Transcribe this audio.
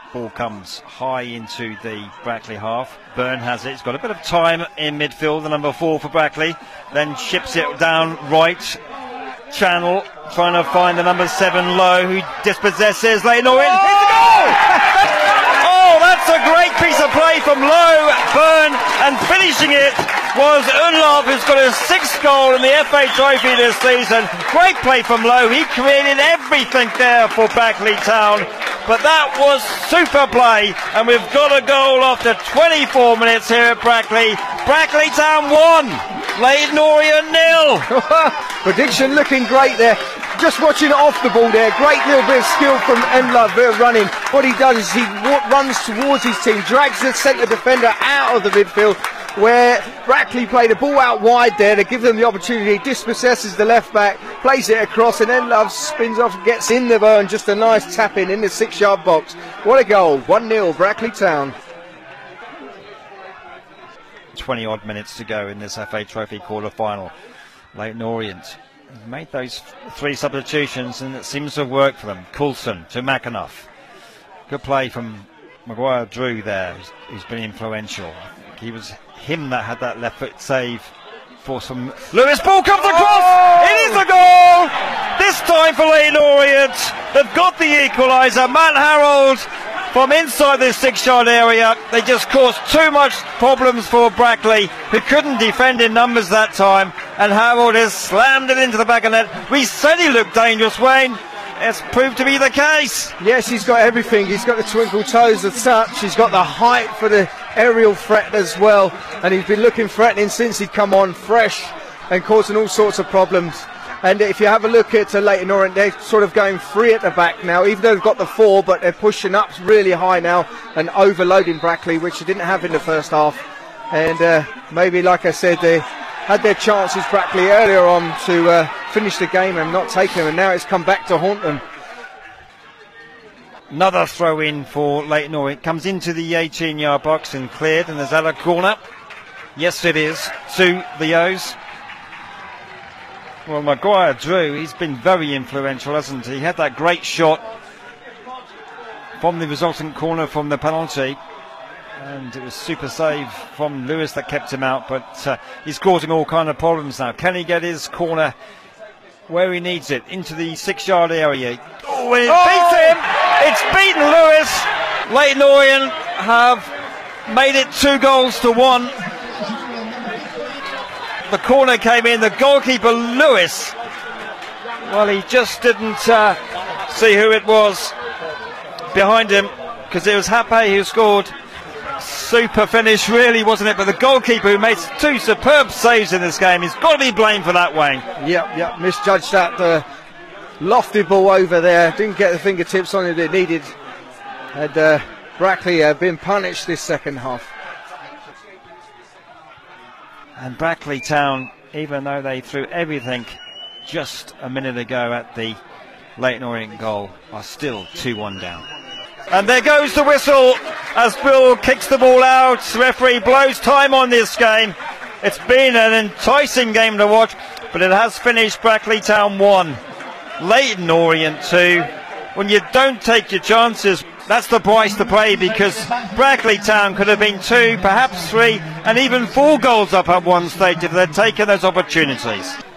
Ball comes high into the Brackley half. Byrne has it. He's got a bit of time in midfield, the number 4 for Brackley. Then ships it down right channel, trying to find the number 7 Lowe, who dispossesses Leyton Orient. Here's the goal! Oh, that's a great piece of play from Lowe, Byrne, and finishing it was Unlov, who's got his 6th goal in the FA Trophy this season. Great play from Lowe. He created everything there for Brackley Town. But that was super play, and we've got a goal after 24 minutes here at Brackley. Brackley Town 1, Leyton Orient 0. Prediction looking great there. Just watching it off the ball there, great little bit of skill from Unlov, bit of running. What he does is he runs towards his team, drags the centre defender out of the midfield, where Brackley play the ball out wide there to give them the opportunity, dispossesses the left back, plays it across, and then Love spins off and gets in the Byrne. Just a nice tap in the 6-yard box. What a goal. 1-0 Brackley Town. 20 odd minutes to go in this FA Trophy quarter final. Leyton Orient made those 3 substitutions, and it seems to have worked for them. Coulson to McAnuff. Good play from Maguire Drew there, who's been influential. It was him that had that left foot save for some. Lewis, ball comes across. It is a goal. This time for Leyton Orient. They've got the equaliser. Matt Harold from inside this 6-yard area. They just caused too much problems for Brackley, who couldn't defend in numbers that time. And Harold has slammed it into the back of the net. We said he looked dangerous, Wayne. It's proved to be the case. Yes, he's got everything. He's got the twinkle toes as such. He's got the height for the aerial threat as well. And he's been looking threatening since he'd come on fresh and causing all sorts of problems. And if you have a look at Leyton Orient, they're sort of going free at the back now, even though they've got the 4, but they're pushing up really high now and overloading Brackley, which they didn't have in the first half. And maybe, like I said, they had their chances, Brackley, earlier on to finish the game and not take them, and now it's come back to haunt them. Another throw in for Leyton Orient. Comes into the 18-yard box and cleared, and is that a corner? Yes, it is, to the O's. Well, Maguire Drew, he's been very influential, hasn't he? He had that great shot from the resultant corner from the penalty, and it was super save from Lewis that kept him out, but he's causing all kind of problems now. Can he get his corner where he needs it, into the 6-yard area? Oh, it beats him! It's beaten Lewis. Leyton Orient have made it 2-1. The corner came in, the goalkeeper Lewis, well, he just didn't see who it was behind him, because it was Hape who scored. Super finish, really, wasn't it? But the goalkeeper, who made 2 superb saves in this game, he's got to be blamed for that, Wayne. Yep, misjudged that lofted ball over there, didn't get the fingertips on it needed. And Brackley have been punished this second half. And Brackley Town, even though they threw everything just a minute ago at the Leyton Orient goal, are still 2-1 down. And there goes the whistle as Bill kicks the ball out. The referee blows time on this game. It's been an enticing game to watch, but it has finished Brackley Town 1, Leyton Orient 2. When you don't take your chances, that's the price to pay, because Brackley Town could have been 2, perhaps 3, and even 4 goals up at one stage if they'd taken those opportunities.